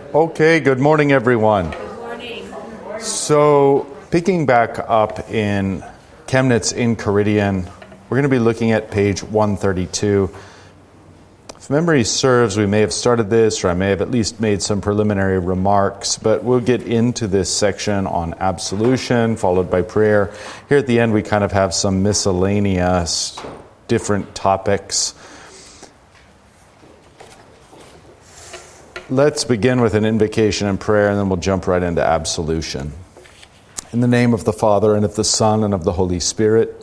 Okay, good morning, everyone. Good morning. So, picking back up in Chemnitz in Caridian, we're going to be looking at page 132. If memory serves, we may have started this, or I may have at least made some preliminary remarks, but we'll get into this section on absolution, followed by prayer. Here at the end, we kind of have some miscellaneous different topics. Let's begin with an invocation and prayer, and then we'll jump right into absolution. In the name of the Father, and of the Son, and of the Holy Spirit.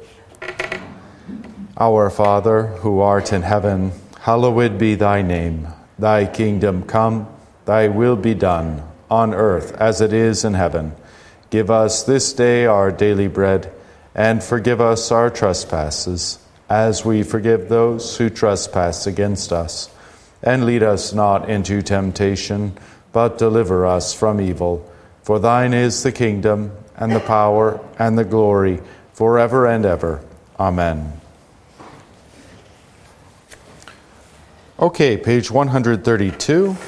Our Father, who art in heaven, hallowed be thy name. Thy kingdom come, thy will be done, on earth as it is in heaven. Give us this day our daily bread, and forgive us our trespasses, as we forgive those who trespass against us. And lead us not into temptation, but deliver us from evil. For thine is the kingdom, and the power, and the glory, forever and ever. Amen. Okay, page 132.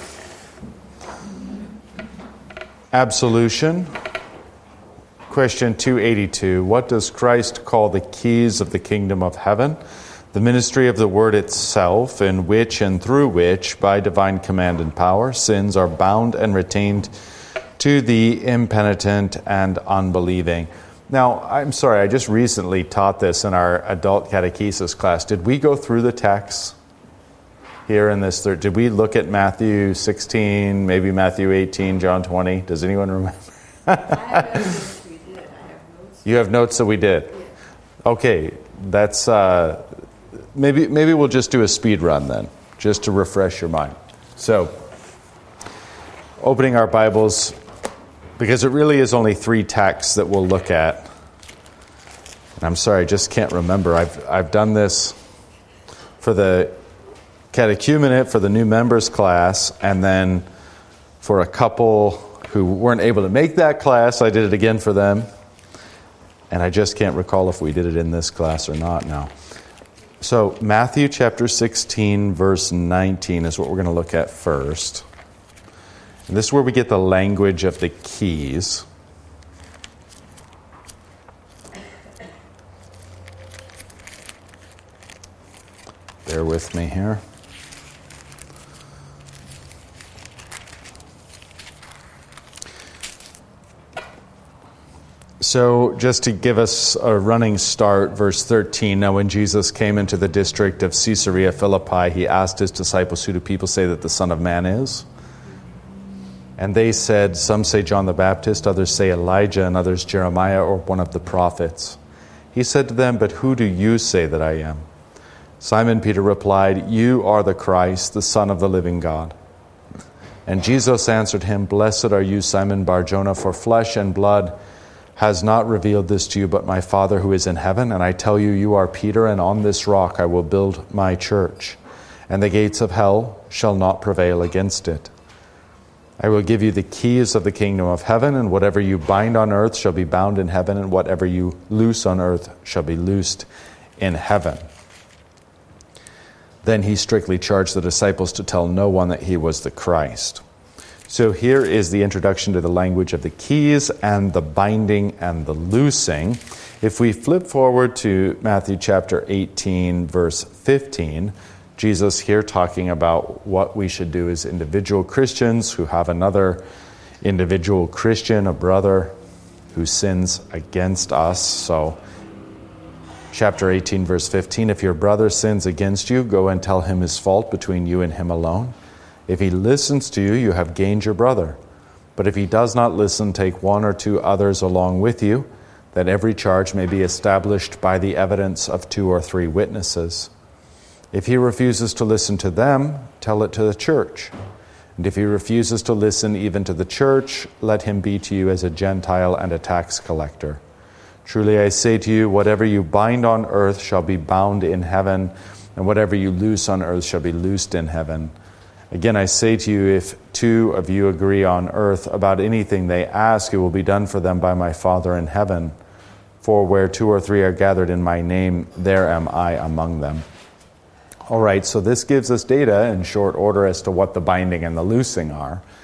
Absolution. Question 282. What does Christ call the keys of the kingdom of heaven? The ministry of the word itself, in which and through which, by divine command and power, sins are bound and retained to the impenitent and unbelieving. Now, I'm sorry, I just recently taught this in our adult catechesis class. Did we go through the text here in this third? Did we look at Matthew 16, maybe Matthew 18, John 20? Does anyone remember? I have notes we did. I have notes. You have notes that we did? Okay, that's... Maybe we'll just do a speed run then, just to refresh your mind. So, opening our Bibles, because it really is only 3 texts that we'll look at. And I'm sorry, I just can't remember. I've done this for the catechumenate, for the new members class, and then for a couple who weren't able to make that class, I did it again for them. And I just can't recall if we did it in this class or not now. So, Matthew chapter 16, verse 19 is what we're going to look at first. And this is where we get the language of the keys. Bear with me here. So, just to give us a running start, verse 13, now when Jesus came into the district of Caesarea Philippi, he asked his disciples, who do people say that the Son of Man is? And they said, some say John the Baptist, others say Elijah, and others Jeremiah or one of the prophets. He said to them, but who do you say that I am? Simon Peter replied, you are the Christ, the Son of the living God. And Jesus answered him, blessed are you, Simon Bar-Jonah, for flesh and blood has not revealed this to you, but my Father who is in heaven. And I tell you, you are Peter, and on this rock I will build my church, and the gates of hell shall not prevail against it. I will give you the keys of the kingdom of heaven, and whatever you bind on earth shall be bound in heaven, and whatever you loose on earth shall be loosed in heaven. Then he strictly charged the disciples to tell no one that he was the Christ. So here is the introduction to the language of the keys and the binding and the loosing. If we flip forward to Matthew chapter 18, verse 15, Jesus here talking about what we should do as individual Christians who have another individual Christian, a brother who sins against us. So chapter 18, verse 15, if your brother sins against you, go and tell him his fault between you and him alone. If he listens to you, you have gained your brother. But if he does not listen, take 1 or 2 others along with you, that every charge may be established by the evidence of 2 or 3 witnesses. If he refuses to listen to them, tell it to the church. And if he refuses to listen even to the church, let him be to you as a Gentile and a tax collector. Truly I say to you, whatever you bind on earth shall be bound in heaven, and whatever you loose on earth shall be loosed in heaven. Again, I say to you, if 2 of you agree on earth about anything they ask, it will be done for them by my Father in heaven. For where 2 or 3 are gathered in my name, there am I among them. All right, so this gives us data in short order as to what the binding and the loosing are.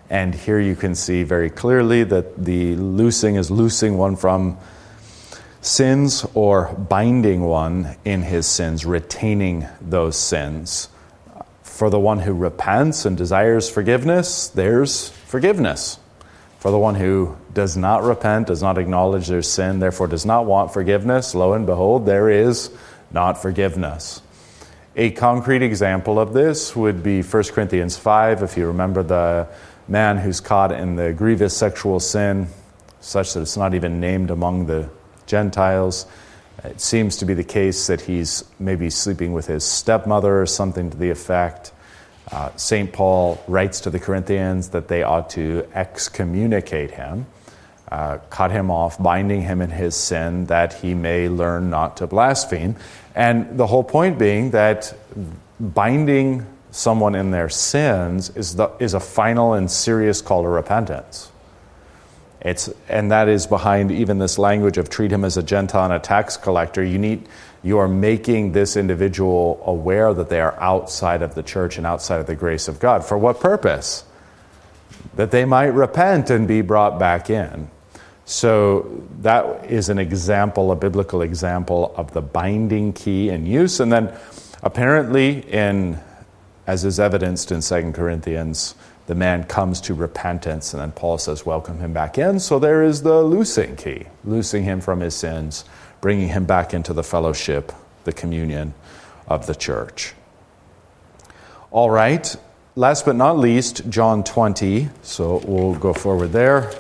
And here you can see very clearly that the loosing is loosing one from sins or binding one in his sins, retaining those sins. For the one who repents and desires forgiveness, there's forgiveness. For the one who does not repent, does not acknowledge their sin, therefore does not want forgiveness, lo and behold, there is not forgiveness. A concrete example of this would be 1 Corinthians 5, if you remember the man who's caught in the grievous sexual sin, such that it's not even named among the Gentiles. It seems to be the case that he's maybe sleeping with his stepmother or something to the effect. St. Paul writes to the Corinthians that they ought to excommunicate him, cut him off, binding him in his sin, that he may learn not to blaspheme. And the whole point being that binding someone in their sins is a final and serious call to repentance. And that is behind even this language of treat him as a Gentile and a tax collector. You are making this individual aware that they are outside of the church and outside of the grace of God. For what purpose? That they might repent and be brought back in. So that is an example, a biblical example of the binding key in use. And then apparently as is evidenced in 2 Corinthians, the man comes to repentance, and then Paul says, welcome him back in. So there is the loosing key, loosing him from his sins, bringing him back into the fellowship, the communion of the church. All right, last but not least, John 20. So we'll go forward there.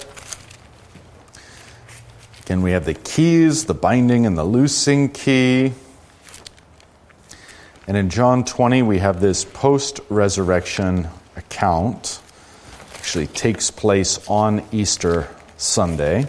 Again, we have the keys, the binding and the loosing key. And in John 20, we have this post-resurrection account. Actually takes place on Easter Sunday.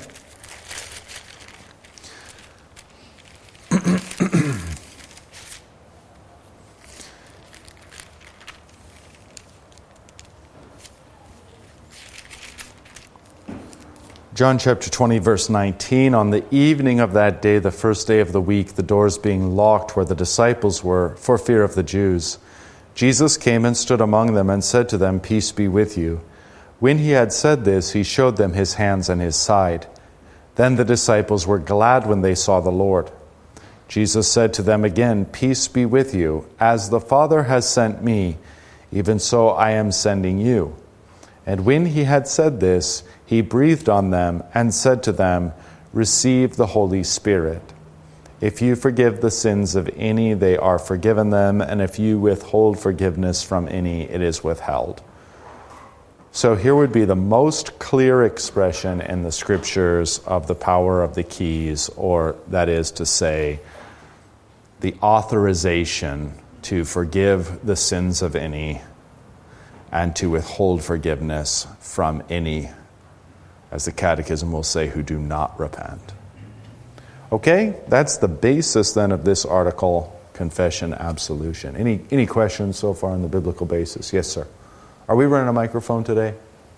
John chapter 20, verse 19, on the evening of that day, the first day of the week, the doors being locked where the disciples were, for fear of the Jews, Jesus came and stood among them and said to them, peace be with you. When he had said this, he showed them his hands and his side. Then the disciples were glad when they saw the Lord. Jesus said to them again, peace be with you. As the Father has sent me, even so I am sending you. And when he had said this, he breathed on them and said to them, receive the Holy Spirit. If you forgive the sins of any, they are forgiven them, and if you withhold forgiveness from any, it is withheld. So here would be the most clear expression in the Scriptures of the power of the keys, or that is to say, the authorization to forgive the sins of any and to withhold forgiveness from any, as the Catechism will say, who do not repent. Okay, that's the basis then of this article, confession, absolution. Any questions so far on the biblical basis? Yes, sir. Are we running a microphone today?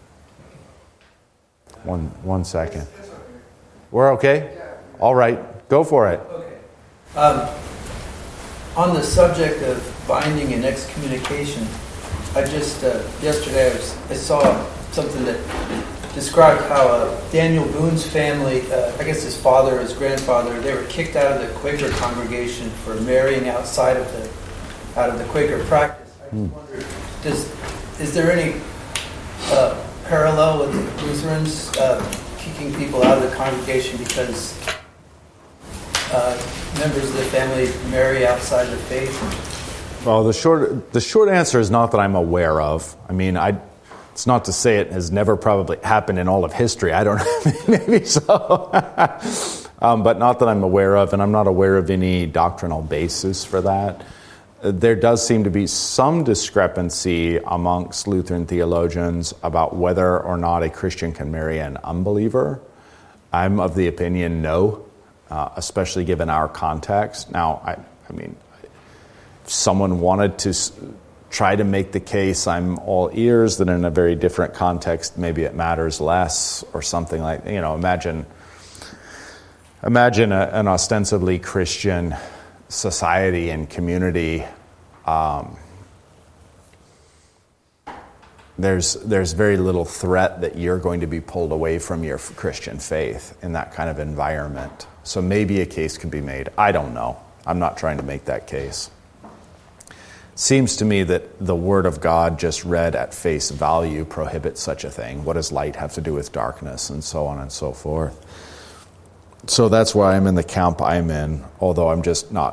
One second. We're okay? All right, go for it. Okay. On the subject of binding and excommunication, I just, yesterday I saw something that described how Daniel Boone's family, I guess his father, his grandfather, they were kicked out of the Quaker congregation for marrying outside of the Quaker practice. I just wondered, is there any parallel with the Lutherans kicking people out of the congregation because members of the family marry outside the faith? Well, the short answer is not that I'm aware of. I mean, it's not to say it has never probably happened in all of history. I don't know, maybe so. But not that I'm aware of, and I'm not aware of any doctrinal basis for that. There does seem to be some discrepancy amongst Lutheran theologians about whether or not a Christian can marry an unbeliever. I'm of the opinion no, especially given our context. Now, I mean, if someone wanted to try to make the case, I'm all ears, that in a very different context, maybe it matters less or something like, imagine an ostensibly Christian society and community there's very little threat that you're going to be pulled away from your Christian faith in that kind of environment. So maybe a case could be made. I don't know. I'm not trying to make that case. Seems to me that the Word of God just read at face value prohibits such a thing. What does light have to do with darkness, and so on and so forth? So that's why I'm in the camp I'm in, although I'm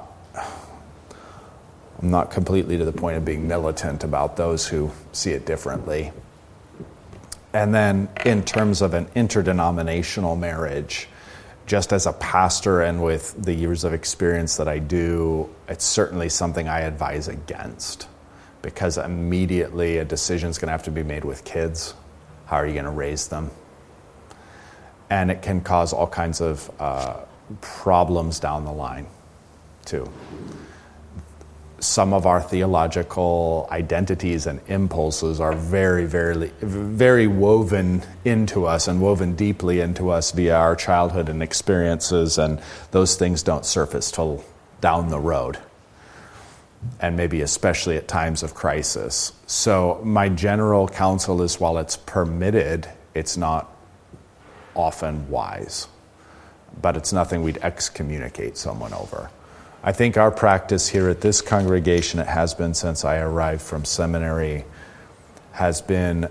not completely to the point of being militant about those who see it differently. And then in terms of an interdenominational marriage, just as a pastor and with the years of experience that I do, it's certainly something I advise against, because immediately a decision is going to have to be made with kids. How are you going to raise them? And it can cause all kinds of problems down the line, too. Some of our theological identities and impulses are very, very, very woven into us and woven deeply into us via our childhood and experiences, and those things don't surface till down the road, and maybe especially at times of crisis. So my general counsel is, while it's permitted, it's not often wise, but it's nothing we'd excommunicate someone over. I think our practice here at this congregation, it has been since I arrived from seminary, has been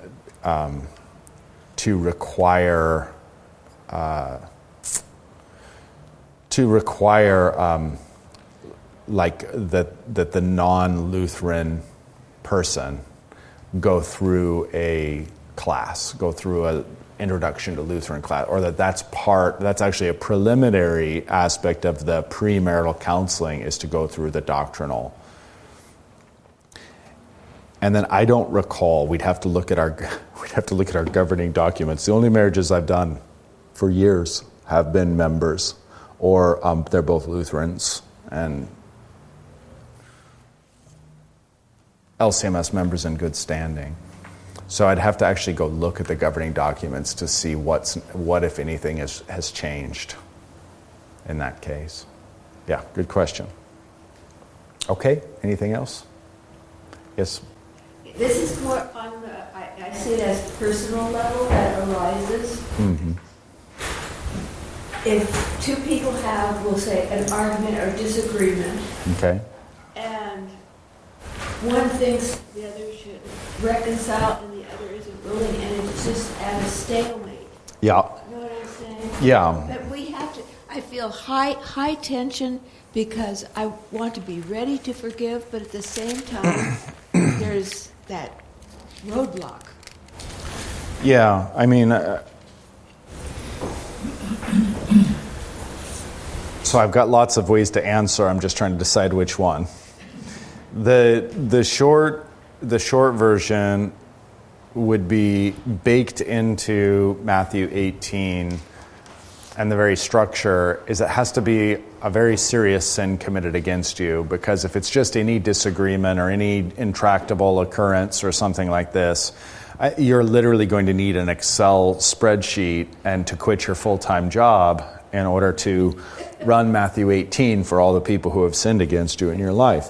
to require like that the non-Lutheran person go through a class, go through a introduction to Lutheran class, or that's actually a preliminary aspect of the premarital counseling, is to go through the doctrinal. And then I don't recall, we'd have to look at our governing documents. The only marriages I've done for years have been members, or they're both Lutherans and LCMS members in good standing. So I'd have to actually go look at the governing documents to see what if anything, has changed in that case. Yeah, good question. Okay, anything else? Yes? This is more on the, I see it as personal level that arises. Mm-hmm. If two people have, we'll say, an argument or disagreement, Okay. and one thinks the other should reconcile and the other isn't willing, and it's just at a stalemate. Yeah. You know what I'm saying? Yeah. But we have to, I feel high tension, because I want to be ready to forgive, but at the same time, there's that roadblock. Yeah, I mean, so I've got lots of ways to answer. I'm just trying to decide which one. The short version would be baked into Matthew 18, and the very structure is it has to be a very serious sin committed against you, because if it's just any disagreement or any intractable occurrence or something like this, you're literally going to need an Excel spreadsheet and to quit your full-time job in order to run Matthew 18 for all the people who have sinned against you in your life.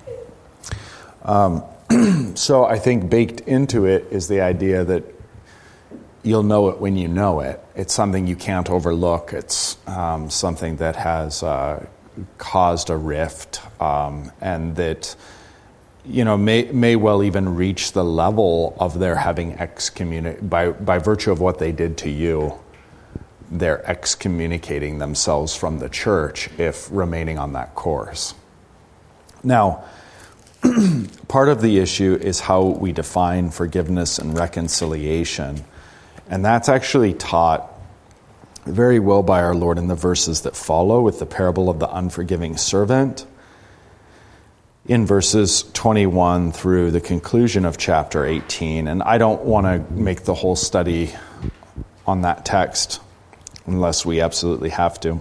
So I think baked into it is the idea that you'll know it when you know it. It's something you can't overlook. It's something that has caused a rift, and that may well even reach the level of their having excommunicated by virtue of what they did to you. They're excommunicating themselves from the church if remaining on that course. Now, part of the issue is how we define forgiveness and reconciliation. And that's actually taught very well by our Lord in the verses that follow, with the parable of the unforgiving servant, in verses 21 through the conclusion of chapter 18. And I don't want to make the whole study on that text unless we absolutely have to.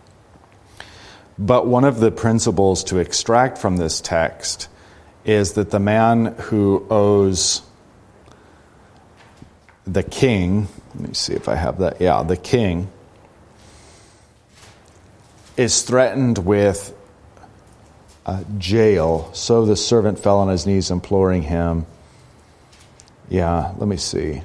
But one of the principles to extract from this text is that the man who owes the king, let me see if I have that. Yeah, the king is threatened with jail. So the servant fell on his knees imploring him, Yeah, let me see.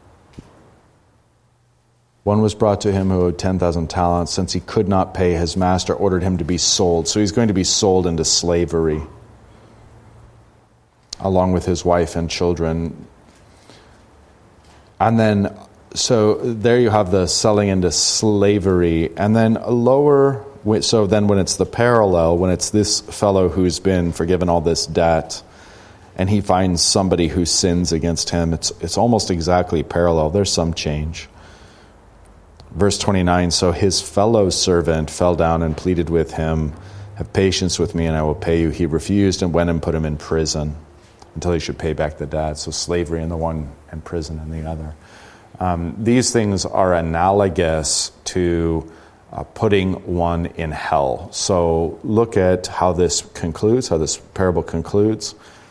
One was brought to him who owed 10,000 talents. Since he could not pay, his master ordered him to be sold. So he's going to be sold into slavery, along with his wife and children. And then, so there you have the selling into slavery. And then lower, so then when it's the parallel, when it's this fellow who's been forgiven all this debt, and he finds somebody who sins against him, it's almost exactly parallel. There's some change. Verse 29, so his fellow servant fell down and pleaded with him, have patience with me and I will pay you. He refused and went and put him in prison until he should pay back the debt. So slavery in the one and prison in the other. These things are analogous to putting one in hell. So look at how this concludes, how this parable concludes.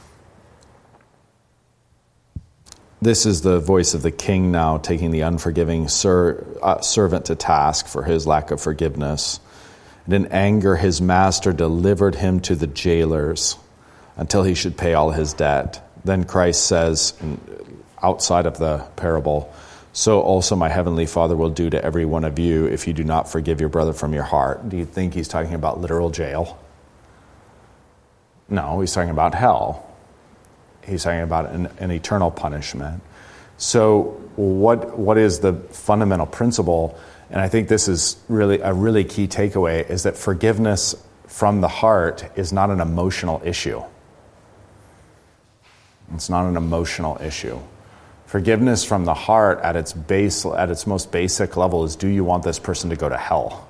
This is the voice of the king now, taking the unforgiving servant to task for his lack of forgiveness. And in anger, his master delivered him to the jailers until he should pay all his debt. Then Christ says, outside of the parable, so also my heavenly Father will do to every one of you if you do not forgive your brother from your heart. Do you think he's talking about literal jail? No, he's talking about hell. He's talking about an eternal punishment. So what is the fundamental principle? And I think this is really a really key takeaway, is that forgiveness from the heart is not an emotional issue. It's not an emotional issue. Forgiveness from the heart at its base, at its most basic level, is, do you want this person to go to hell?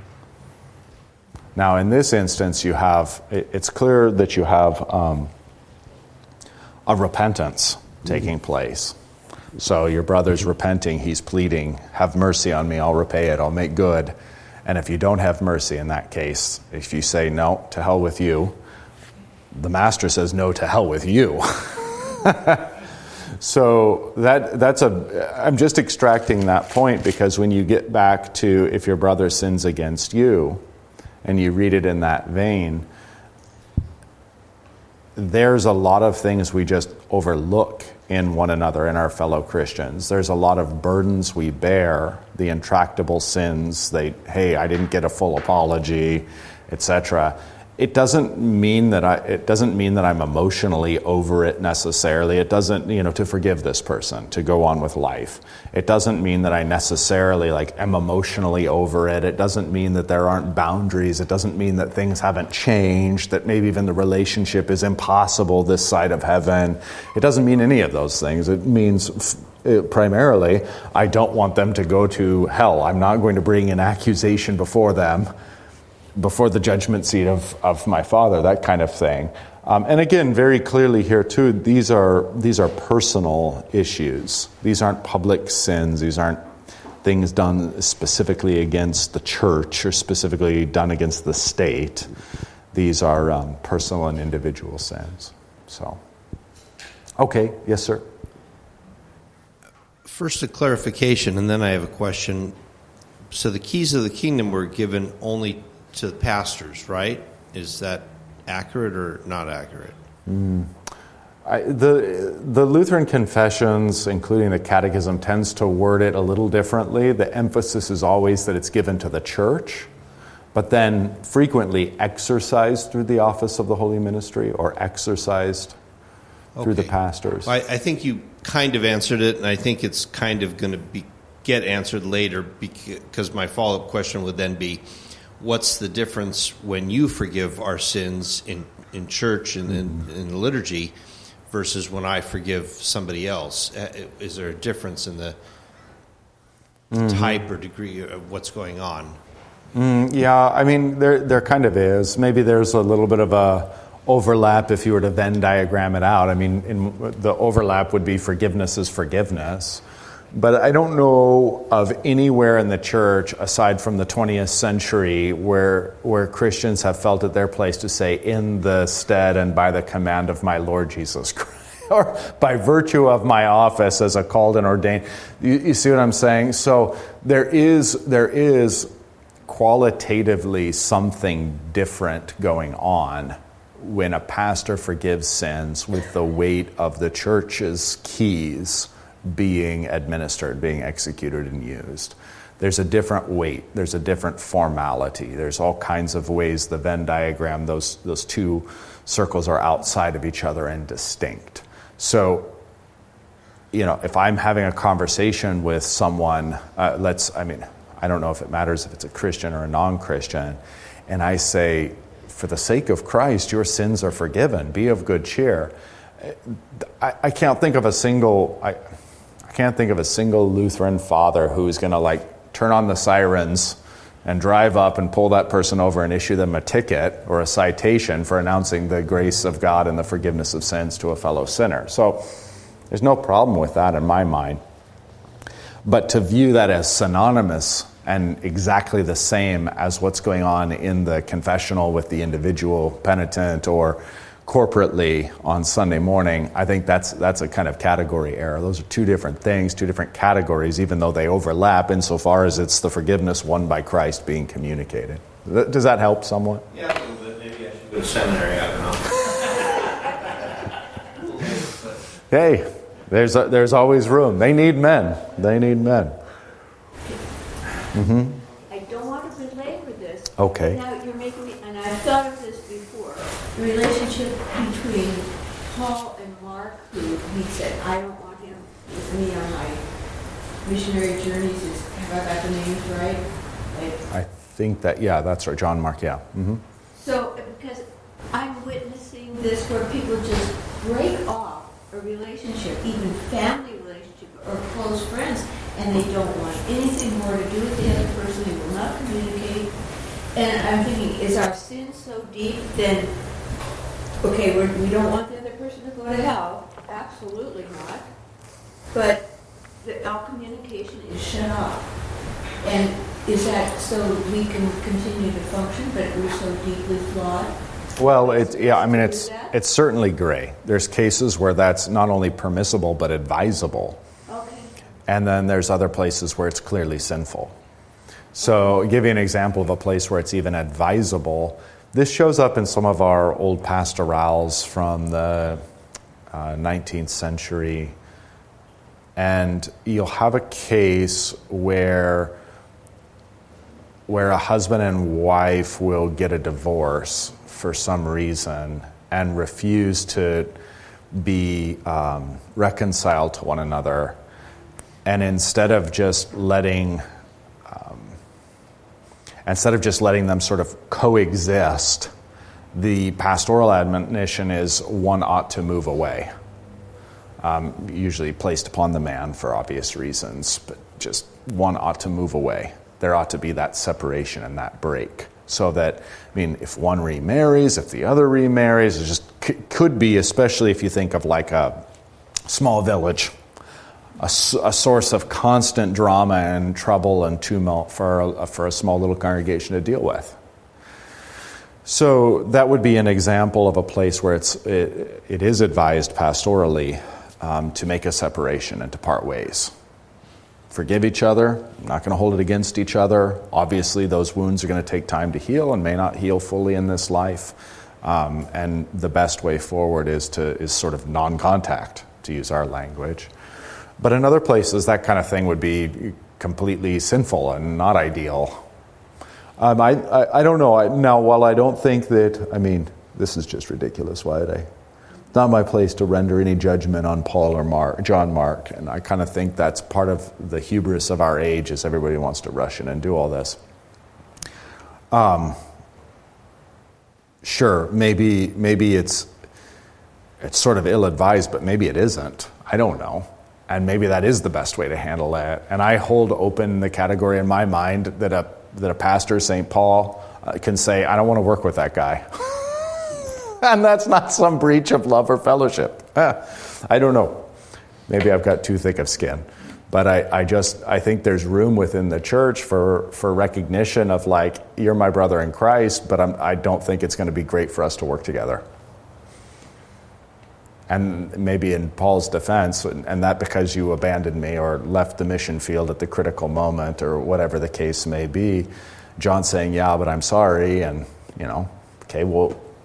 Now, in this instance, it's clear that you have a repentance taking place. So your brother's repenting, he's pleading, have mercy on me, I'll repay it, I'll make good. And if you don't have mercy in that case, if you say, no, to hell with you, the master says, no, to hell with you. So I'm just extracting that point, because when you get back to if your brother sins against you, and you read it in that vein, there's a lot of things we just overlook in one another, in our fellow Christians. There's a lot of burdens we bear, the intractable sins, hey, I didn't get a full apology, etc. It doesn't mean that I'm emotionally over it necessarily. It doesn't, to forgive this person, to go on with life. It doesn't mean that I necessarily am emotionally over it. It doesn't mean that there aren't boundaries. It doesn't mean that things haven't changed, that maybe even the relationship is impossible this side of heaven. It doesn't mean any of those things. It means primarily, I don't want them to go to hell. I'm not going to bring an accusation before them, before the judgment seat of my Father, that kind of thing. And again, very clearly here too, these are personal issues. These aren't public sins. These aren't things done specifically against the church or specifically done against the state. These are personal and individual sins. So, okay, yes, sir. First, a clarification, and then I have a question. So the keys of the kingdom were given only to the pastors, right? Is that accurate or not accurate? The Lutheran confessions, including the Catechism, tends to word it a little differently. The emphasis is always that it's given to the church, but then frequently exercised through the office of the holy ministry, or exercised through the pastors. I think you kind of answered it, and I think it's kind of going to get answered later, because my follow-up question would then be, what's the difference when you forgive our sins in church and in the liturgy versus when I forgive somebody else? Is there a difference in the type or degree of what's going on? Yeah, I mean, there kind of is. Maybe there's a little bit of a overlap if you were to Venn diagram it out. I mean, the overlap would be forgiveness is forgiveness. But I don't know of anywhere in the church, aside from the 20th century, where Christians have felt it their place to say, in the stead and by the command of my Lord Jesus Christ, or by virtue of my office as a called and ordained. You see what I'm saying? So there is qualitatively something different going on when a pastor forgives sins with the weight of the church's keys being administered, being executed and used. There's a different weight. There's a different formality. There's all kinds of ways the Venn diagram, those two circles are outside of each other and distinct. So, if I'm having a conversation with someone, I don't know if it matters if it's a Christian or a non-Christian, and I say, for the sake of Christ, your sins are forgiven. Be of good cheer. I can't think of a single Lutheran father who's going to turn on the sirens and drive up and pull that person over and issue them a ticket or a citation for announcing the grace of God and the forgiveness of sins to a fellow sinner. So there's no problem with that in my mind. But to view that as synonymous and exactly the same as what's going on in the confessional with the individual penitent or corporately on Sunday morning, I think that's a kind of category error. Those are two different things, two different categories, even though they overlap insofar as it's the forgiveness won by Christ being communicated. Does that help somewhat? Yeah, a little bit. Maybe I should go to seminary. I don't know. Hey, there's always room. They need men. Mm-hmm. I don't want to belabor this. Okay. Now you're making me, and I've thought of this before, the relationship between Paul and Mark, who he said, I don't want him with me on my missionary journeys. Have I got the names right? I think that's right. John Mark, yeah. Mm-hmm. So, because I'm witnessing this where people just break off a relationship, even family relationship or close friends, and they don't want anything more to do with the other person. They will not communicate. And I'm thinking, is our sin so deep then, okay, we don't want the other person to go to hell. Absolutely not. But our communication is shut off. And is that so we can continue to function, but we're so deeply flawed? Well, it's certainly gray. There's cases where that's not only permissible but advisable. Okay. And then there's other places where it's clearly sinful. So, I'll give you an example of a place where it's even advisable. This shows up in some of our old pastorals from the 19th century. And you'll have a case where a husband and wife will get a divorce for some reason and refuse to be reconciled to one another. And instead of just letting them sort of coexist, the pastoral admonition is one ought to move away. Usually placed upon the man for obvious reasons, but just one ought to move away. There ought to be that separation and that break. So that, if one remarries, if the other remarries, it just could be, especially if you think of like a small village, a source of constant drama and trouble and tumult for a small little congregation to deal with. So that would be an example of a place where it is advised pastorally to make a separation and to part ways. Forgive each other. I'm not going to hold it against each other. Obviously, those wounds are going to take time to heal and may not heal fully in this life. And the best way forward is sort of non-contact, to use our language. But in other places, that kind of thing would be completely sinful and not ideal. I don't know. Now, while I don't think that, this is just ridiculous. It's not my place to render any judgment on Paul or John Mark, and I kind of think that's part of the hubris of our age, is everybody wants to rush in and do all this. Sure, maybe it's sort of ill-advised, but maybe it isn't. I don't know. And maybe that is the best way to handle that. And I hold open the category in my mind that a pastor, St. Paul, can say, I don't want to work with that guy. And that's not some breach of love or fellowship. I don't know. Maybe I've got too thick of skin. But I think there's room within the church for recognition of you're my brother in Christ, but I don't think it's going to be great for us to work together. And maybe in Paul's defense, and that because you abandoned me or left the mission field at the critical moment or whatever the case may be, John's saying, yeah, but I'm sorry. And, okay, well,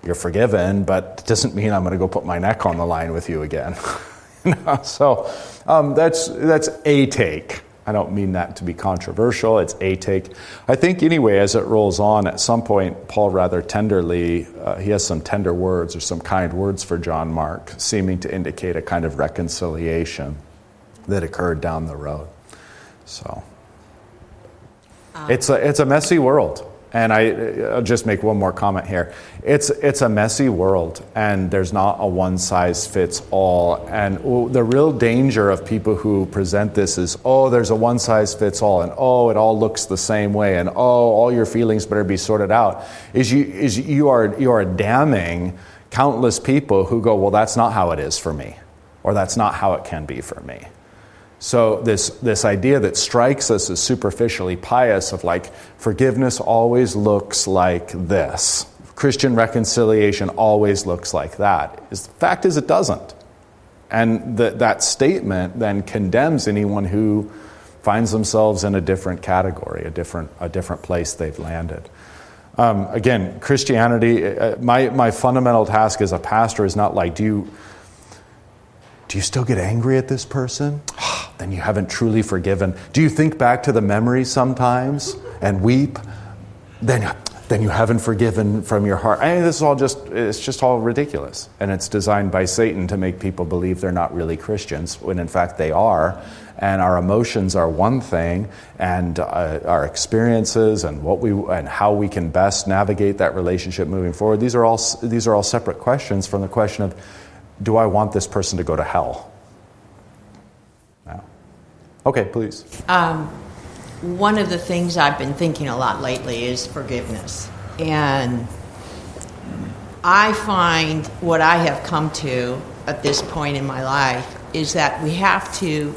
you're forgiven, but it doesn't mean I'm going to go put my neck on the line with you again. So that's a take. I don't mean that to be controversial. It's a take. I think anyway, as it rolls on, at some point, Paul rather tenderly, he has some tender words or some kind words for John Mark, seeming to indicate a kind of reconciliation that occurred down the road. So it's a messy world. And I'll just make one more comment here. It's a messy world, and there's not a one-size-fits-all. And the real danger of people who present this is, there's a one-size-fits-all, and it all looks the same way, and all your feelings better be sorted out. You are damning countless people who go, well, that's not how it is for me, or that's not how it can be for me. So this idea that strikes us as superficially pious of like, forgiveness always looks like this. Christian reconciliation always looks like that. The fact is it doesn't. And that statement then condemns anyone who finds themselves in a different category, a different place they've landed. Again, Christianity, my fundamental task as a pastor is not like, do you still get angry at this person? Then you haven't truly forgiven. Do you think back to the memory sometimes and weep? Then you haven't forgiven from your heart. I mean, it's just all ridiculous. And it's designed by Satan to make people believe they're not really Christians, when in fact they are. And our emotions are one thing, and our experiences and how we can best navigate that relationship moving forward. These are all separate questions from the question of, do I want this person to go to hell? No. Okay, please. One of the things I've been thinking a lot lately is forgiveness. And I find what I have come to at this point in my life is that we have to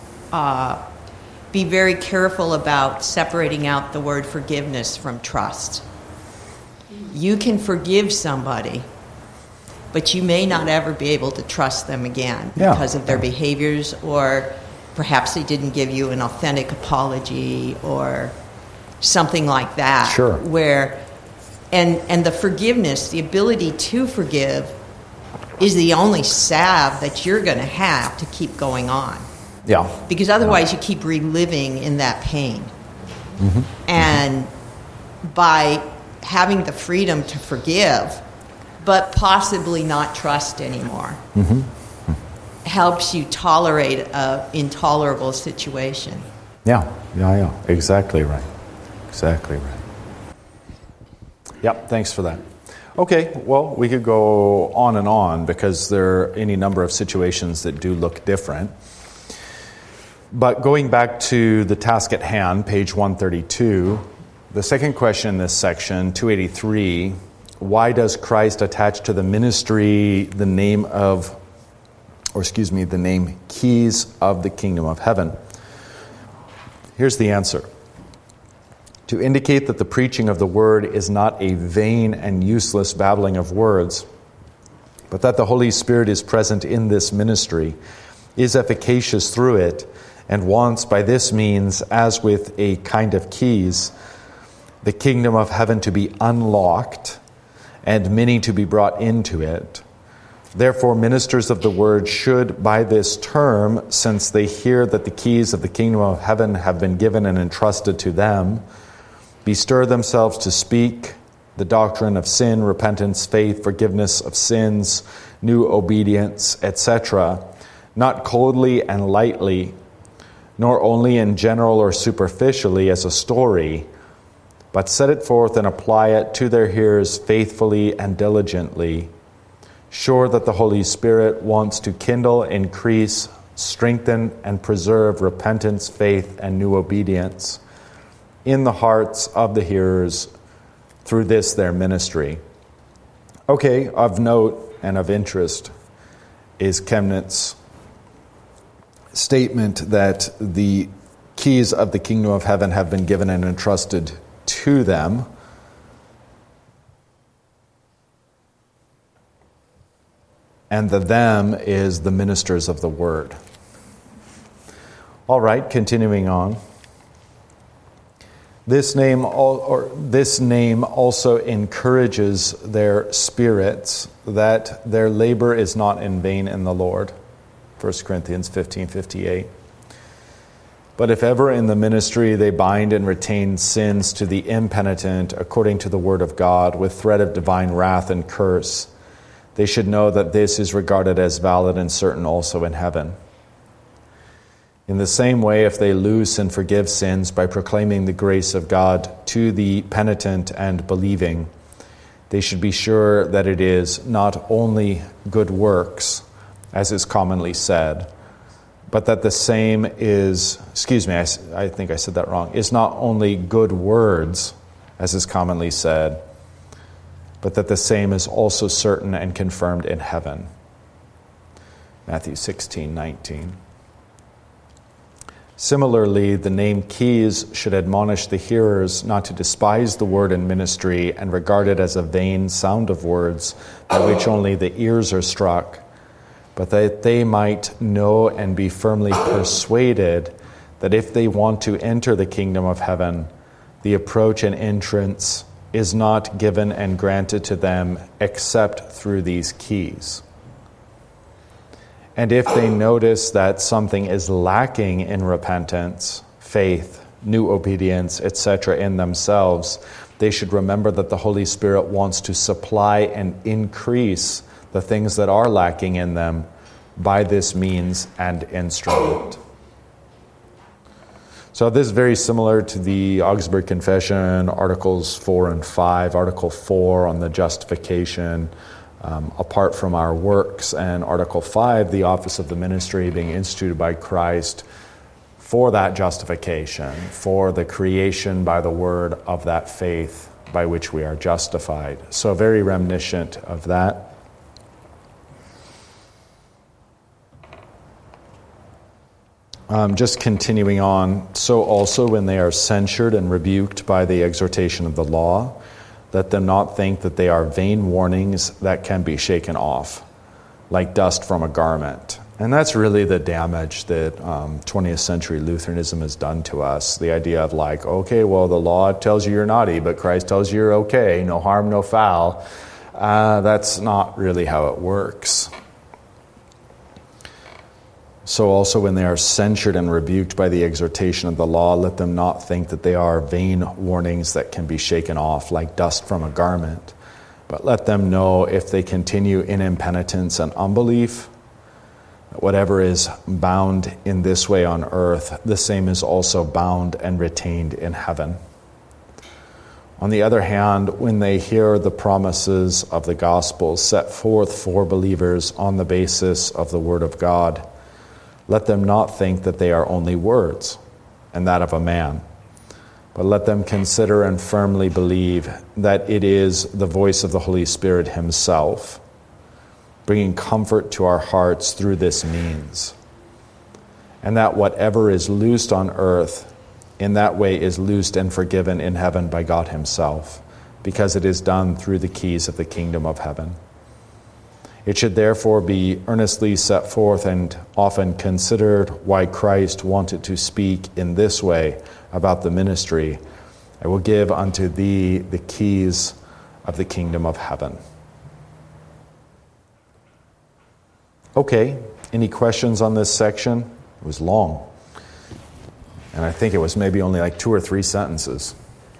be very careful about separating out the word forgiveness from trust. You can forgive somebody, but you may not ever be able to trust them again because of their behaviors, or perhaps they didn't give you an authentic apology or something like that. Sure. And the forgiveness, the ability to forgive, is the only salve that you're going to have to keep going on. Yeah. Because otherwise you keep reliving in that pain. Mm-hmm. And by having the freedom to forgive, but possibly not trust anymore, helps you tolerate an intolerable situation. Yeah. Exactly right. Yep, thanks for that. Okay, well, we could go on and on because there are any number of situations that do look different. But going back to the task at hand, page 132, the second question in this section, 283, why does Christ attach to the ministry the name keys of the kingdom of heaven? Here's the answer. To indicate that the preaching of the word is not a vain and useless babbling of words, but that the Holy Spirit is present in this ministry, is efficacious through it, and wants by this means, as with a kind of keys, the kingdom of heaven to be unlocked and many to be brought into it. Therefore, ministers of the word should, by this term, since they hear that the keys of the kingdom of heaven have been given and entrusted to them, bestir themselves to speak the doctrine of sin, repentance, faith, forgiveness of sins, new obedience, etc., not coldly and lightly, nor only in general or superficially as a story, but set it forth and apply it to their hearers faithfully and diligently, sure that the Holy Spirit wants to kindle, increase, strengthen, and preserve repentance, faith, and new obedience in the hearts of the hearers through this their ministry. Okay, of note and of interest is Chemnitz's statement that the keys of the kingdom of heaven have been given and entrusted to them. And the them is the ministers of the word. All right, continuing on. This name also encourages their spirits that their labor is not in vain in the Lord. 1 Corinthians 15:58. But if ever in the ministry they bind and retain sins to the impenitent according to the word of God with threat of divine wrath and curse, they should know that this is regarded as valid and certain also in heaven. In the same way, if they loose and forgive sins by proclaiming the grace of God to the penitent and believing, they should be sure that it is not only good works, as is commonly said, but that the same is, I think I said that wrong, is not only good words, as is commonly said, but that the same is also certain and confirmed in heaven. Matthew 16:19. Similarly, the name keys should admonish the hearers not to despise the word and ministry and regard it as a vain sound of words by which only the ears are struck, but that they might know and be firmly persuaded that if they want to enter the kingdom of heaven, the approach and entrance is not given and granted to them except through these keys. And if they notice that something is lacking in repentance, faith, new obedience, etc. in themselves, they should remember that the Holy Spirit wants to supply and increase the things that are lacking in them by this means and instrument. So this is very similar to the Augsburg Confession, Articles 4 and 5, Article 4 on the justification apart from our works, and Article 5, the office of the ministry being instituted by Christ for that justification, for the creation by the word of that faith by which we are justified. So very reminiscent of that. Just continuing on, so also when they are censured and rebuked by the exhortation of the law, let them not think that they are vain warnings that can be shaken off, like dust from a garment. And that's really the damage that 20th century Lutheranism has done to us. The idea of like, okay, well, the law tells you you're naughty, but Christ tells you you're okay, no harm, no foul. That's not really how it works. So also when they are censured and rebuked by the exhortation of the law, let them not think that they are vain warnings that can be shaken off like dust from a garment. But let them know, if they continue in impenitence and unbelief, that whatever is bound in this way on earth, the same is also bound and retained in heaven. On the other hand, when they hear the promises of the gospel set forth for believers on the basis of the word of God, let them not think that they are only words, and that of a man, but let them consider and firmly believe that it is the voice of the Holy Spirit himself, bringing comfort to our hearts through this means, and that whatever is loosed on earth in that way is loosed and forgiven in heaven by God himself, because it is done through the keys of the kingdom of heaven. It should therefore be earnestly set forth and often considered why Christ wanted to speak in this way about the ministry. I will give unto thee the keys of the kingdom of heaven. Okay, any questions on this section? It was long. And I think it was maybe only like 2 or 3 sentences.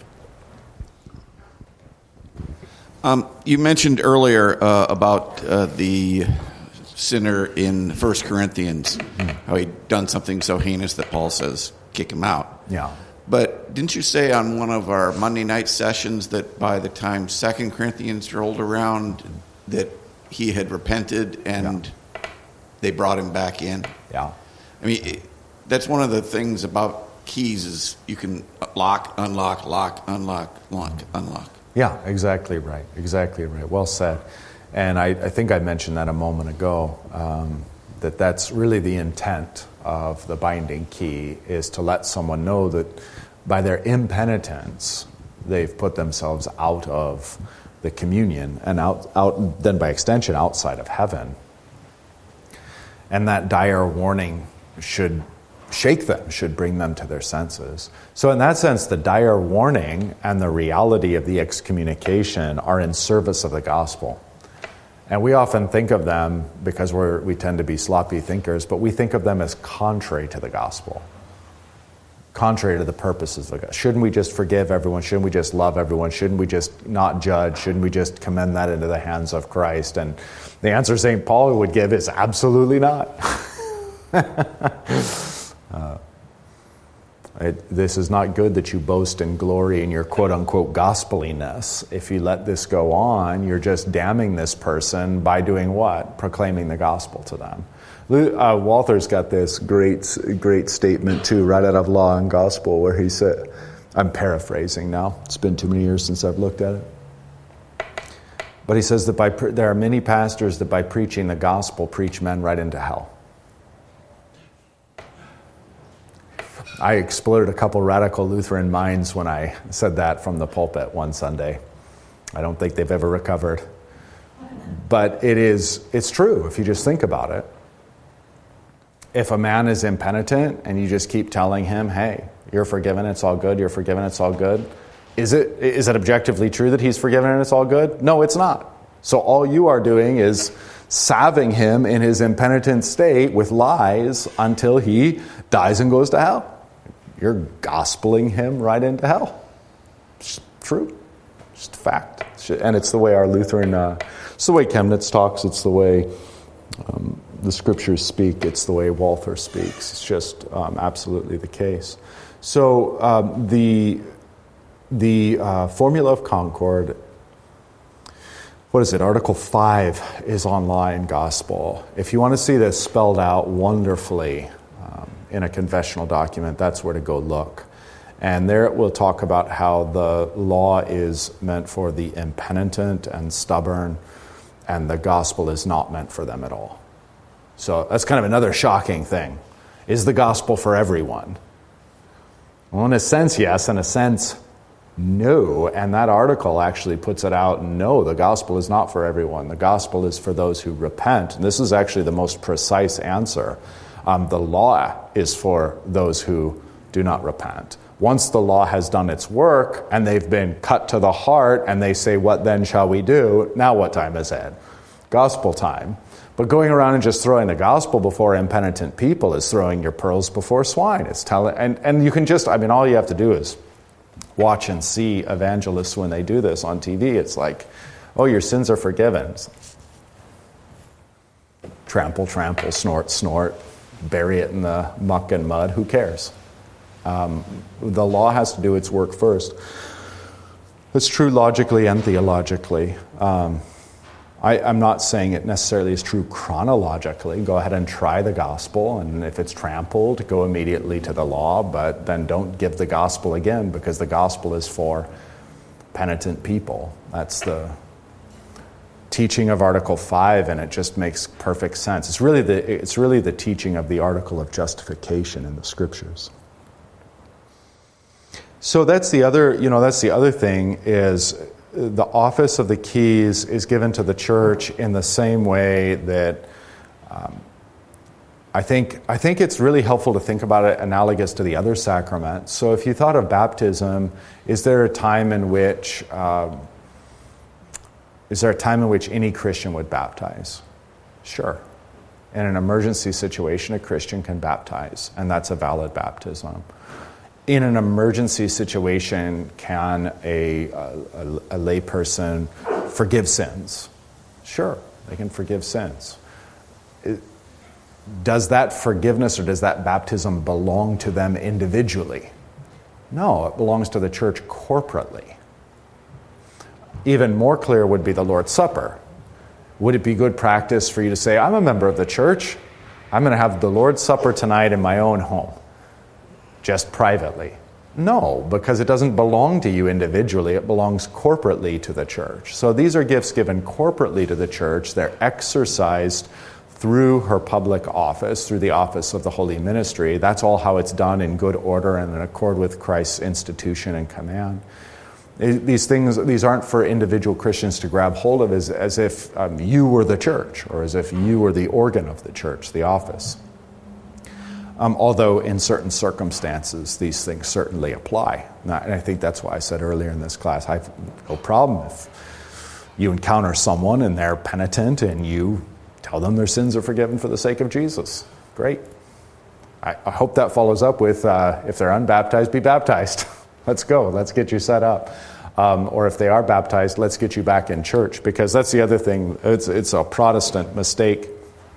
You mentioned earlier about the sinner in 1 Corinthians, how he'd done something so heinous that Paul says, kick him out. Yeah. But didn't you say on one of our Monday night sessions that by the time 2 Corinthians rolled around that he had repented and they brought him back in? Yeah. I mean, that's one of the things about keys is you can lock, unlock, lock, unlock, lock, unlock. Yeah, exactly right. Exactly right. Well said. And I think I mentioned that a moment ago, that's really the intent of the binding key, is to let someone know that by their impenitence, they've put themselves out of the communion and out then by extension outside of heaven. And that dire warning should shake them, should bring them to their senses. So in that sense, the dire warning and the reality of the excommunication are in service of the gospel. And we often think of them, because we tend to be sloppy thinkers, but we think of them as contrary to the gospel, contrary to the purposes of the gospel. Shouldn't we just forgive everyone? Shouldn't we just love everyone? Shouldn't we just not judge? Shouldn't we just commend that into the hands of Christ? And the answer St. Paul would give is absolutely not. This is not good that you boast and glory in your quote-unquote gospeliness. If you let this go on, you're just damning this person by doing what? Proclaiming the gospel to them. Walther's got this great statement too, right out of Law and Gospel, where he said, I'm paraphrasing now, it's been too many years since I've looked at it. But he says that there are many pastors that by preaching the gospel preach men right into hell. I exploded a couple radical Lutheran minds when I said that from the pulpit one Sunday. I don't think they've ever recovered. But it's true if you just think about it. If a man is impenitent and you just keep telling him, hey, you're forgiven, it's all good, you're forgiven, it's all good, is it objectively true that he's forgiven and it's all good? No, it's not. So all you are doing is salving him in his impenitent state with lies until he dies and goes to hell. You're gospeling him right into hell. It's true. It's just a fact. And it's the way our Lutheran, it's the way Chemnitz talks, it's the way the scriptures speak, it's the way Walther speaks. It's just absolutely the case. So the Formula of Concord, what is it? Article 5 is online, Gospel. If you want to see this spelled out wonderfully in a confessional document, that's where to go look. And there it will talk about how the law is meant for the impenitent and stubborn, and the gospel is not meant for them at all. So that's kind of another shocking thing. Is the gospel for everyone? Well, in a sense, yes. In a sense, no. And that article actually puts it out, no, the gospel is not for everyone. The gospel is for those who repent. And this is actually the most precise answer. The law is for those who do not repent. Once the law has done its work and they've been cut to the heart and they say, what then shall we do? Now what time is it? Gospel time. But going around and just throwing the gospel before impenitent people is throwing your pearls before swine. It's and you can just, all you have to do is watch and see evangelists when they do this on TV. It's like, oh, your sins are forgiven. Trample, trample, snort, snort. Bury it in the muck and mud. Who cares? The law has to do its work first. It's true logically and theologically. I'm not saying it necessarily is true chronologically. Go ahead and try the gospel, and if it's trampled, go immediately to the law, but then don't give the gospel again, because the gospel is for penitent people. That's the teaching of Article 5, and it just makes perfect sense. It's really the teaching of the article of justification in the scriptures. So that's the other thing is the office of the keys is given to the church in the same way that I think it's really helpful to think about it analogous to the other sacraments. So if you thought of baptism, is there a time in which any Christian would baptize? Sure. In an emergency situation, a Christian can baptize, and that's a valid baptism. In an emergency situation, can a lay person forgive sins? Sure, they can forgive sins. Does that forgiveness or does that baptism belong to them individually? No, it belongs to the church corporately. Even more clear would be the Lord's Supper. Would it be good practice for you to say, I'm a member of the church, I'm going to have the Lord's Supper tonight in my own home, just privately? No, because it doesn't belong to you individually, it belongs corporately to the church. So these are gifts given corporately to the church. They're exercised through her public office, through the office of the Holy Ministry. That's all how it's done in good order and in accord with Christ's institution and command. These aren't for individual Christians to grab hold of as if you were the church, or as if you were the organ of the church, the office. Although in certain circumstances, these things certainly apply. And I think that's why I said earlier in this class, I have no problem if you encounter someone and they're penitent and you tell them their sins are forgiven for the sake of Jesus. Great. I hope that follows up with, if they're unbaptized, be baptized. Let's go. Let's get you set up. Or if they are baptized, let's get you back in church. Because that's the other thing. It's a Protestant mistake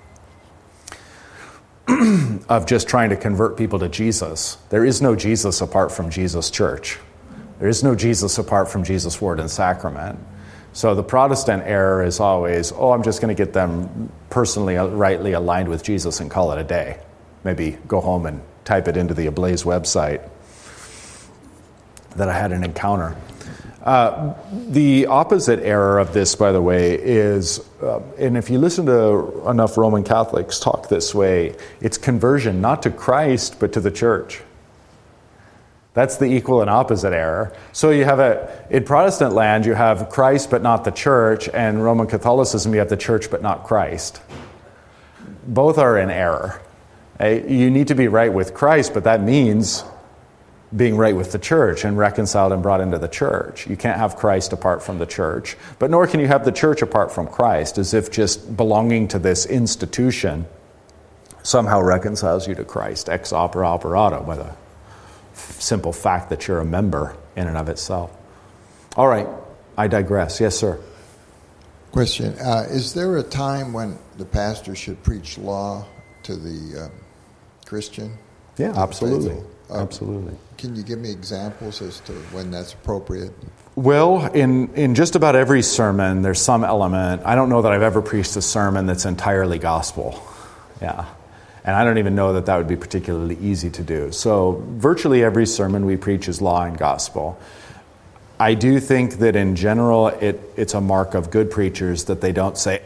of just trying to convert people to Jesus. There is no Jesus apart from Jesus' church. There is no Jesus apart from Jesus' word and sacrament. So the Protestant error is always, I'm just going to get them personally, rightly aligned with Jesus and call it a day. Maybe go home and type it into the Ablaze website that I had an encounter. The opposite error of this, by the way, is, and if you listen to enough Roman Catholics talk this way, it's conversion not to Christ, but to the church. That's the equal and opposite error. So you have in Protestant land, you have Christ but not the church, and Roman Catholicism, you have the church but not Christ. Both are in error. You need to be right with Christ, but that means being right with the church and reconciled and brought into the church. You can't have Christ apart from the church, but nor can you have the church apart from Christ, as if just belonging to this institution somehow reconciles you to Christ, ex opere operato, by the simple fact that you're a member in and of itself. All right, I digress. Yes, sir. Question. Is there a time when the pastor should preach law to the Christian? Yeah, absolutely. Absolutely. Can you give me examples as to when that's appropriate? Well, in just about every sermon, there's some element. I don't know that I've ever preached a sermon that's entirely gospel. Yeah. And I don't even know that would be particularly easy to do. So virtually every sermon we preach is law and gospel. I do think that in general, it's a mark of good preachers that they don't say,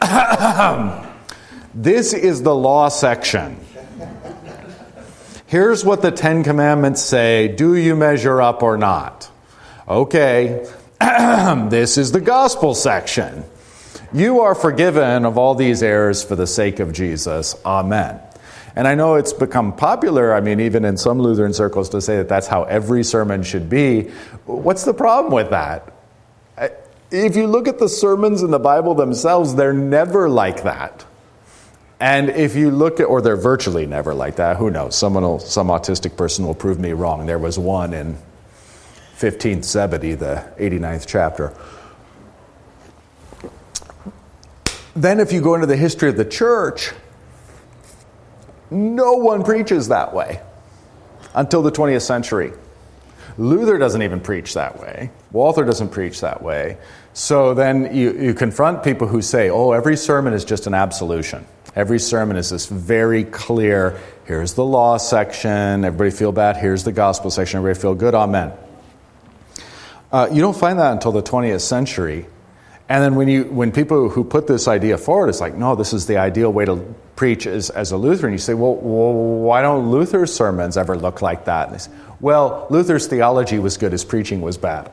this is the law section. Here's what the Ten Commandments say. Do you measure up or not? Okay. This is the gospel section. You are forgiven of all these errors for the sake of Jesus. Amen. And I know it's become popular, even in some Lutheran circles, to say that that's how every sermon should be. What's the problem with that? If you look at the sermons in the Bible themselves, they're never like that. And if you look at, or they're virtually never like that, who knows? Some autistic person will prove me wrong. There was one in 1570, the 89th chapter. Then if you go into the history of the church, no one preaches that way until the 20th century. Luther doesn't even preach that way. Walther doesn't preach that way. So then you confront people who say, every sermon is just an absolution. Every sermon is this very clear, here's the law section, everybody feel bad, here's the gospel section, everybody feel good, amen. You don't find that until the 20th century. And then when people who put this idea forward, it's like, no, this is the ideal way to preach as a Lutheran. You say, well, why don't Luther's sermons ever look like that? And they say, well, Luther's theology was good, his preaching was bad.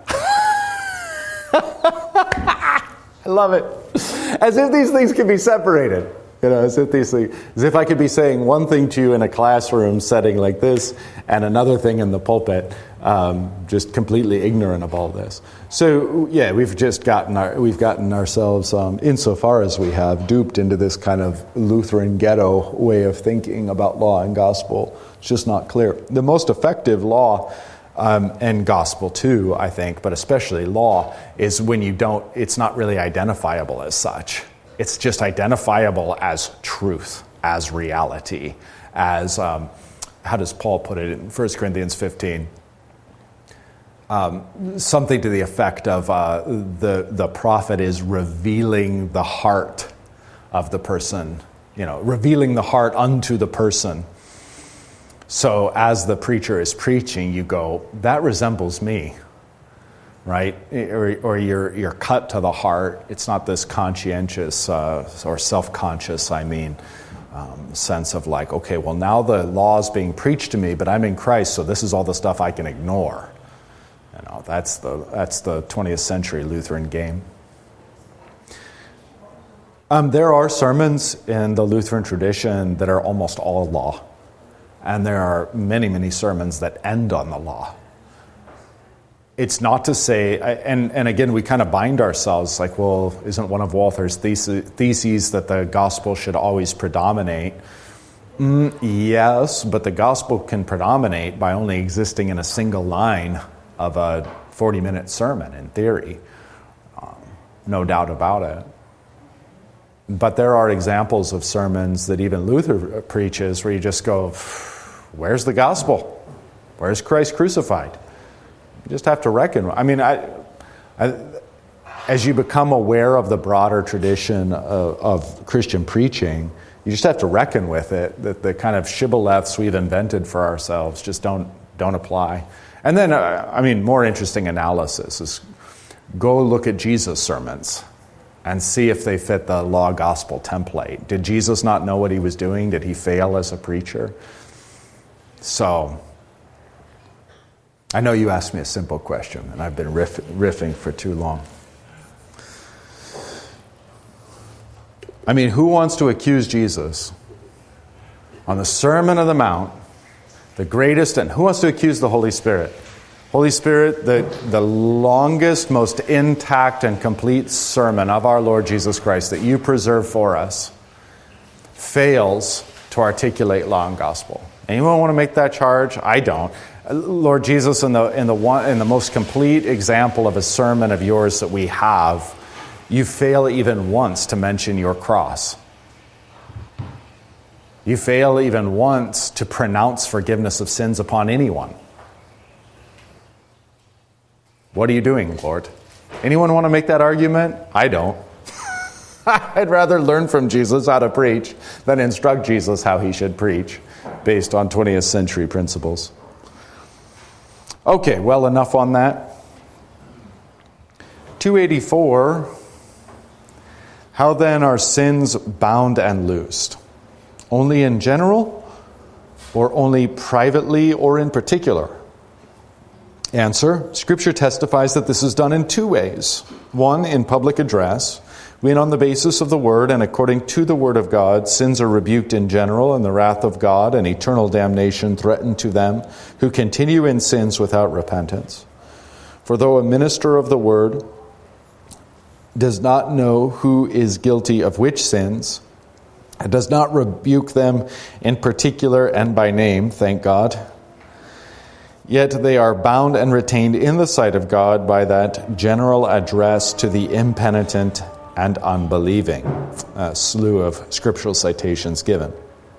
I love it. As if these things can be separated. As if I could be saying one thing to you in a classroom setting like this and another thing in the pulpit, just completely ignorant of all this. So, yeah, we've gotten ourselves, insofar as we have, duped into this kind of Lutheran ghetto way of thinking about law and gospel. It's just not clear. The most effective law, and gospel too, I think, but especially law, is when it's not really identifiable as such. It's just identifiable as truth, as reality, as, how does Paul put it in 1 Corinthians 15? Something to the effect of the prophet is revealing the heart of the person, revealing the heart unto the person. So as the preacher is preaching, you go, that resembles me. Right? Or you're cut to the heart. It's not this conscientious or self-conscious, sense of like, okay, well, now the law is being preached to me, but I'm in Christ, so this is all the stuff I can ignore. That's the 20th century Lutheran game. There are sermons in the Lutheran tradition that are almost all law. And there are many, many sermons that end on the law. It's not to say, and again, we kind of bind ourselves like, well, isn't one of Walther's theses that the gospel should always predominate? Yes, but the gospel can predominate by only existing in a single line of a 40-minute sermon, in theory. No doubt about it. But there are examples of sermons that even Luther preaches where you just go, where's the gospel? Where's Christ crucified? You just have to reckon. I mean, as you become aware of the broader tradition of Christian preaching, you just have to reckon with it, that the kind of shibboleths we've invented for ourselves just don't apply. And then, more interesting analysis is go look at Jesus' sermons and see if they fit the law-gospel template. Did Jesus not know what he was doing? Did he fail as a preacher? So, I know you asked me a simple question, and I've been riffing for too long. Who wants to accuse Jesus on the Sermon on the Mount, the greatest, and who wants to accuse the Holy Spirit? Holy Spirit, the longest, most intact and complete sermon of our Lord Jesus Christ that you preserve for us, fails to articulate law and gospel. Anyone want to make that charge? I don't. Lord Jesus, in the most complete example of a sermon of yours that we have, you fail even once to mention your cross. You fail even once to pronounce forgiveness of sins upon anyone. What are you doing, Lord? Anyone want to make that argument? I don't. I'd rather learn from Jesus how to preach than instruct Jesus how he should preach based on 20th century principles. Okay, well, enough on that. 284, how then are sins bound and loosed? Only in general, or only privately or in particular? Answer, Scripture testifies that this is done in two ways. One, in public address, when on the basis of the Word and according to the Word of God, sins are rebuked in general, and the wrath of God and eternal damnation threatened to them who continue in sins without repentance. For though a minister of the Word does not know who is guilty of which sins, and does not rebuke them in particular and by name, thank God, yet they are bound and retained in the sight of God by that general address to the impenitent and unbelieving. A slew of scriptural citations given.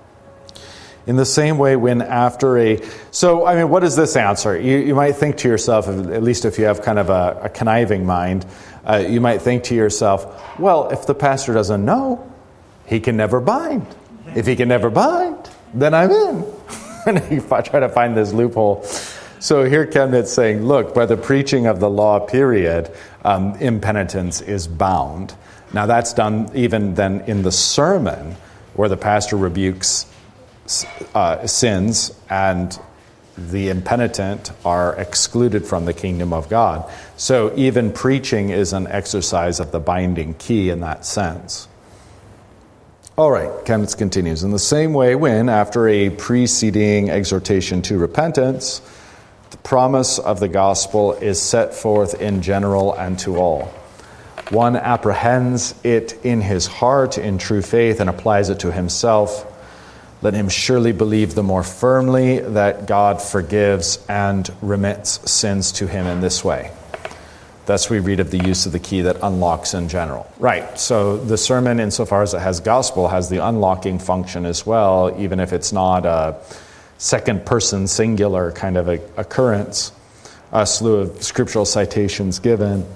In the same way, when after a... So, what does this answer? You might think to yourself, at least if you have kind of a conniving mind, you might think to yourself, well, if the pastor doesn't know, he can never bind. If he can never bind, then I'm in. And you try to find this loophole. So here Chemnitz saying, look, by the preaching of the law, period, impenitence is bound. Now that's done even then in the sermon where the pastor rebukes sins and the impenitent are excluded from the kingdom of God. So even preaching is an exercise of the binding key in that sense. All right, Chemnitz continues. In the same way, when, after a preceding exhortation to repentance, the promise of the gospel is set forth in general and to all, one apprehends it in his heart in true faith and applies it to himself, let him surely believe the more firmly that God forgives and remits sins to him in this way. Thus we read of the use of the key that unlocks in general. Right, so the sermon, insofar as it has gospel, has the unlocking function as well, even if it's not a second-person singular kind of occurrence. A slew of scriptural citations given.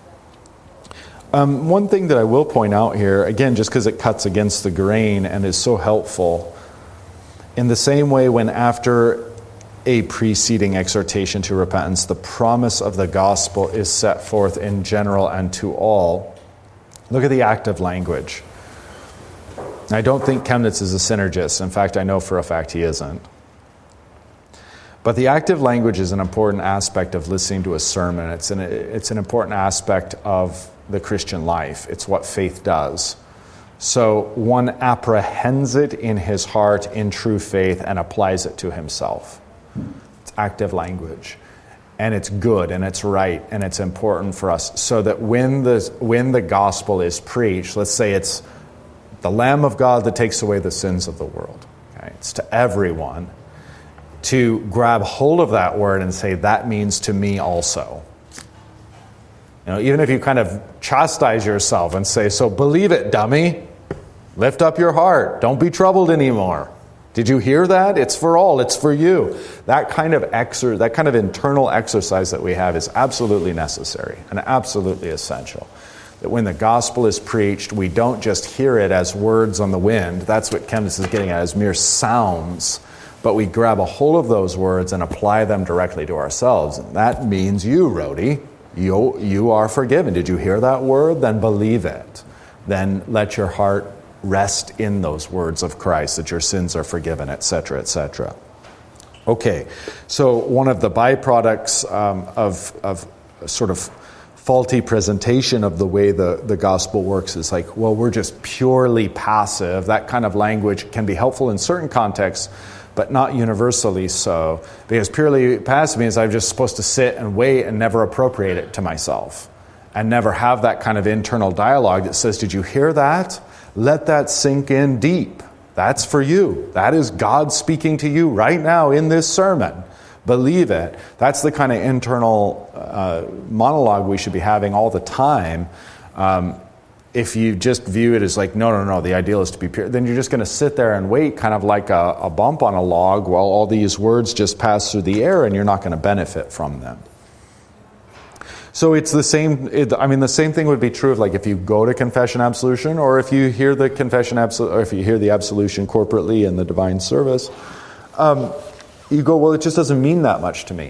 One thing that I will point out here, again, just because it cuts against the grain and is so helpful, in the same way when after a preceding exhortation to repentance, the promise of the gospel is set forth in general and to all. Look at the active language. I don't think Chemnitz is a synergist. In fact, I know for a fact he isn't. But the active language is an important aspect of listening to a sermon. It's an important aspect of the Christian life. It's what faith does. So one apprehends it in his heart in true faith and applies it to himself. It's active language. And it's good and it's right and it's important for us so that when the gospel is preached, let's say it's the Lamb of God that takes away the sins of the world. Okay? It's to everyone. To grab hold of that word and say, that means to me also. Even if you kind of chastise yourself and say, so believe it, dummy. Lift up your heart. Don't be troubled anymore. Did you hear that? It's for all. It's for you. That kind of internal exercise that we have is absolutely necessary and absolutely essential. That when the gospel is preached, we don't just hear it as words on the wind. That's what Chemnitz is getting at, as mere sounds. But we grab a hold of those words and apply them directly to ourselves. And that means you, Rhodey. You are forgiven. Did you hear that word? Then believe it. Then let your heart rest in those words of Christ, that your sins are forgiven, etc., etc. Okay, so one of the byproducts of sort of faulty presentation of the way the gospel works is like, well, we're just purely passive. That kind of language can be helpful in certain contexts, but not universally so. Because purely passive means I'm just supposed to sit and wait and never appropriate it to myself. And never have that kind of internal dialogue that says, did you hear that? Let that sink in deep. That's for you. That is God speaking to you right now in this sermon. Believe it. That's the kind of internal monologue we should be having all the time. If you just view it as like, no, the ideal is to be pure, then you're just going to sit there and wait kind of like a bump on a log while all these words just pass through the air and you're not going to benefit from them. So it's the same. The same thing would be true of like if you go to confession absolution, or if you hear the confession or if you hear the absolution corporately in the divine service. You go, well, it just doesn't mean that much to me.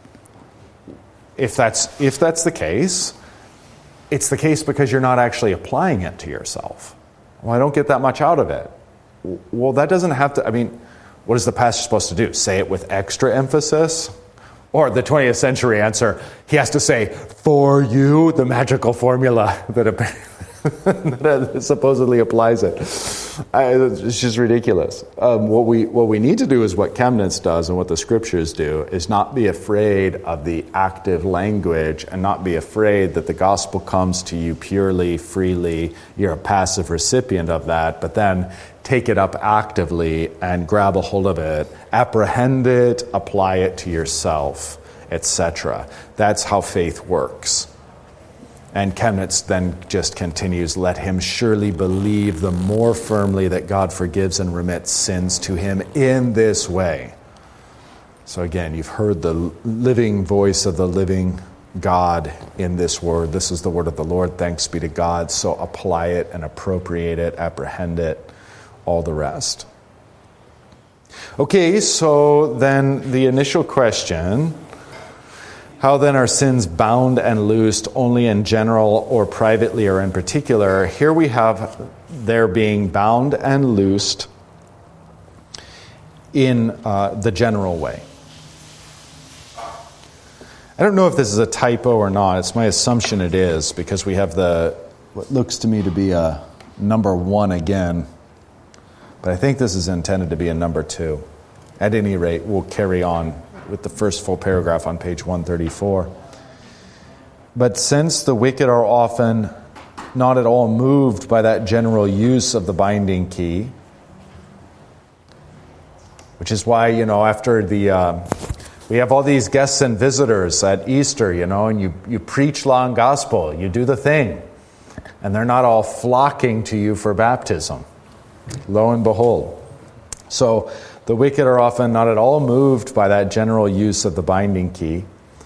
If that's the case, it's the case because you're not actually applying it to yourself. Well, I don't get that much out of it. Well, that doesn't have to. What is the pastor supposed to do? Say it with extra emphasis? Or the 20th century answer, he has to say, for you, the magical formula that supposedly applies it. It's just ridiculous. What we need to do is what Chemnitz does and what the scriptures do, is not be afraid of the active language and not be afraid that the gospel comes to you purely, freely. You're a passive recipient of that, but then take it up actively and grab a hold of it, apprehend it, apply it to yourself, etc. That's how faith works. And Chemnitz then just continues, let him surely believe the more firmly that God forgives and remits sins to him in this way. So again, you've heard the living voice of the living God in this word. This is the word of the Lord. Thanks be to God. So apply it and appropriate it, apprehend it, all the rest. Okay, so then the initial question, how then are sins bound and loosed only in general or privately or in particular? Here we have their being bound and loosed in the general way. I don't know if this is a typo or not. It's my assumption it is, because we have what looks to me to be a number 1 again. But I think this is intended to be a number 2. At any rate, we'll carry on with the first full paragraph on page 134. But since the wicked are often not at all moved by that general use of the binding key, which is why, after we have all these guests and visitors at Easter, and you preach law and gospel, you do the thing, and they're not all flocking to you for baptism. Lo and behold. So the wicked are often not at all moved by that general use of the binding key.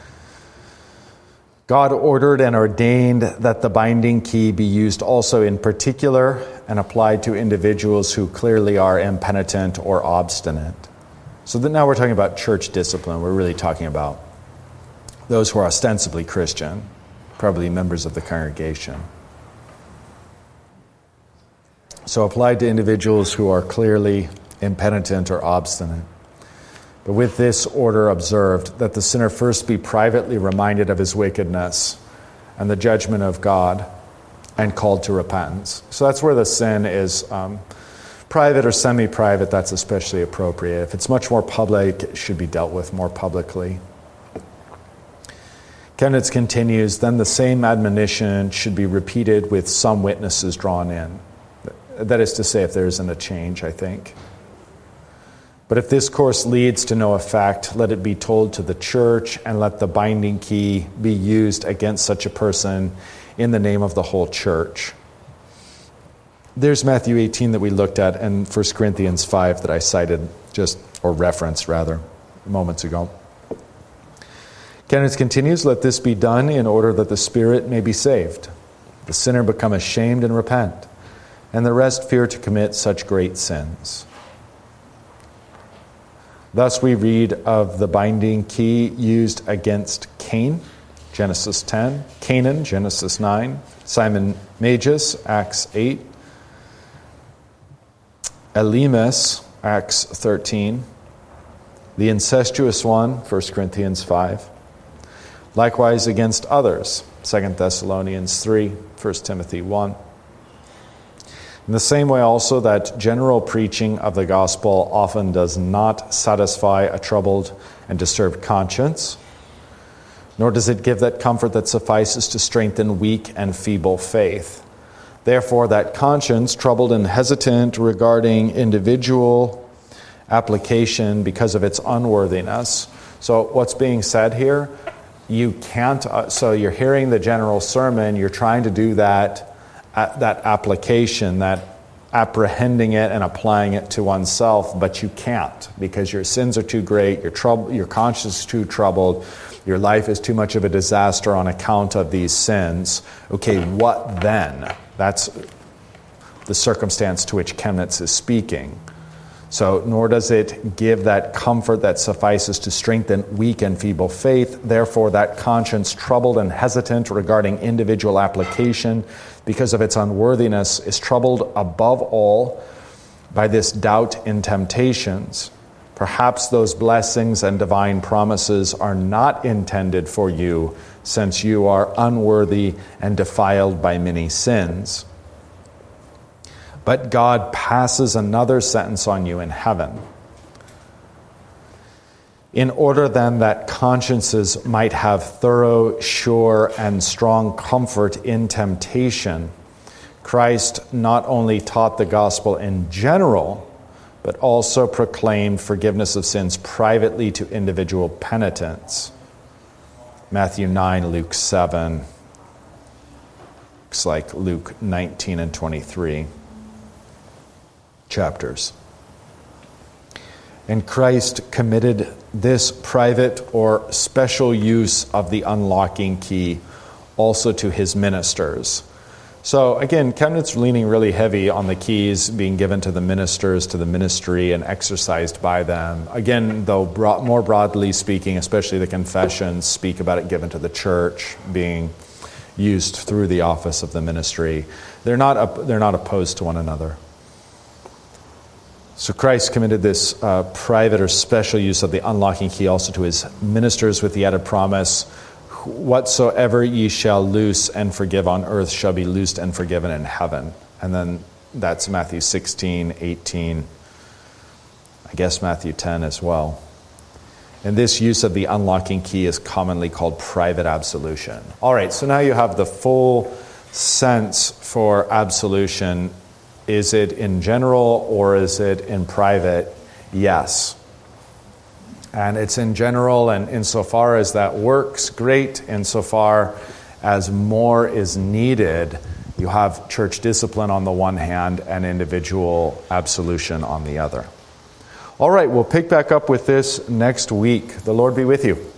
God ordered and ordained that the binding key be used also in particular and applied to individuals who clearly are impenitent or obstinate. So that now we're talking about church discipline. We're really talking about those who are ostensibly Christian, probably members of the congregation. So applied to individuals who are clearly impenitent or obstinate. But with this order observed, that the sinner first be privately reminded of his wickedness and the judgment of God, and called to repentance. So that's where the sin is private or semi-private, that's especially appropriate. If it's much more public, it should be dealt with more publicly. Chemnitz continues, then the same admonition should be repeated with some witnesses drawn in. That is to say, if there isn't a change, I think. But if this course leads to no effect, let it be told to the church, and let the binding key be used against such a person in the name of the whole church. There's Matthew 18 that we looked at, and 1 Corinthians 5 that I cited, or referenced rather, moments ago. Chemnitz continues, let this be done in order that the spirit may be saved, the sinner become ashamed and repent, and the rest fear to commit such great sins. Thus we read of the binding key used against Cain, Genesis 10, Canaan, Genesis 9, Simon Magus, Acts 8, Elymas, Acts 13, the incestuous one, 1 Corinthians 5, likewise against others, 2 Thessalonians 3, 1 Timothy 1. In the same way also that general preaching of the gospel often does not satisfy a troubled and disturbed conscience, nor does it give that comfort that suffices to strengthen weak and feeble faith. Therefore, that conscience, troubled and hesitant regarding individual application because of its unworthiness. So what's being said here? You can't, so you're hearing the general sermon, you're trying to do that application, that apprehending it and applying it to oneself, but you can't because your sins are too great, your conscience is too troubled, your life is too much of a disaster on account of these sins. Okay, what then? That's the circumstance to which Chemnitz is speaking. So, nor does it give that comfort that suffices to strengthen weak and feeble faith. Therefore, that conscience, troubled and hesitant regarding individual application because of its unworthiness, is troubled above all by this doubt in temptations. Perhaps those blessings and divine promises are not intended for you, since you are unworthy and defiled by many sins. But God passes another sentence on you in heaven. In order then that consciences might have thorough, sure, and strong comfort in temptation, Christ not only taught the gospel in general, but also proclaimed forgiveness of sins privately to individual penitents. Matthew 9, Luke 7, looks like Luke 19 and 23. Chapters. And Christ committed this private or special use of the unlocking key also to his ministers. So again, Chemnitz leaning really heavy on the keys being given to the ministers, to the ministry, and exercised by them. Again, though more broadly speaking, especially the confessions speak about it given to the church, being used through the office of the ministry. They're not opposed to one another. So Christ committed this private or special use of the unlocking key also to his ministers with the added promise, whatsoever ye shall loose and forgive on earth shall be loosed and forgiven in heaven. And then that's Matthew 16, 18, I guess Matthew 10 as well. And this use of the unlocking key is commonly called private absolution. All right, so now you have the full sense for absolution. Is it in general or is it in private? Yes. And it's in general, and insofar as that works, great. Insofar as more is needed, you have church discipline on the one hand and individual absolution on the other. All right, we'll pick back up with this next week. The Lord be with you.